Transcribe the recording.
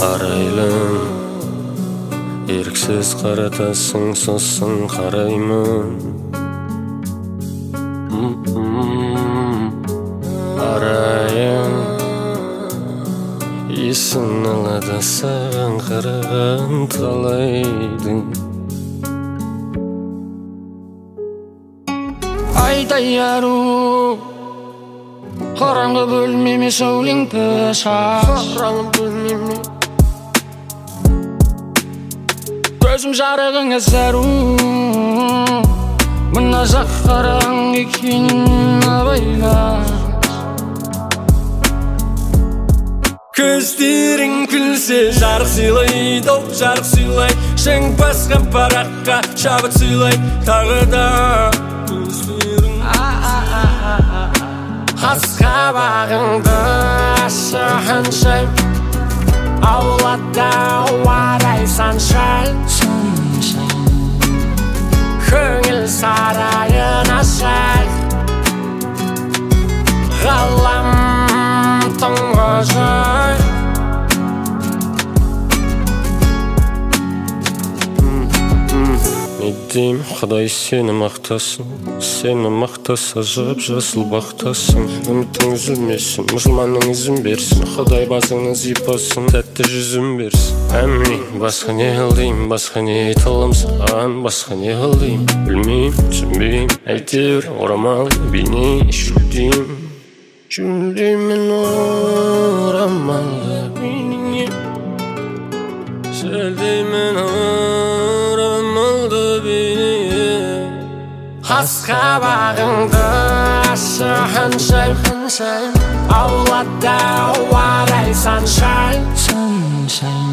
арайлым еріксіз қаратасың, сосын қараймын. Арайым есін алады саған қараған талайдың. Айдай ару қараңғы бөлмеме сәулеңді шаш. Қараңғы бөлмеме көзім жарығыңа зәру. Мына жақ қараң екенін абайла. Көздерің күлсе жарық сыйлайды, жарық сыйлайды. Шаң басқан параққа шабыт сыйлайды. Тағы да көздерің қас қабағыңды ашығаншай. Аулада уарай саншай. Көңіл сарайын ашай. Ғалам тұңғыжай. Не дейм, Құдай сені мақтасын, сені мақтаса жып жасыл бақтасын. Үмітің үзілмесін, мұсылманның ізін берсін. Құдай басыңның зипасын, тәтті жүзін берсін. Әмін, басқа не қылдейм, басқа не айтылым саған, басқа не қылдейм, білмейм, түсінбейм. Әйтеуір орамал бейне шүлдейм. Шүлдеймін орамалды бейнеңе, шүлдеймін орамалды бейнеңе. Қас қабағыңды ашығаншай. Аулада уарай саншай.